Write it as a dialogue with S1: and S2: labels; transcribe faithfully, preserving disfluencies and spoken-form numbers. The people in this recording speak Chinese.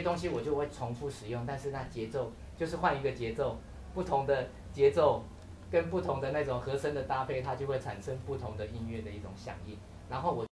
S1: 东西我就会重复使用，但是那节奏就是换一个节奏，不同的节奏跟不同的那种和声的搭配，它就会产生不同的音乐的一种响应。然后我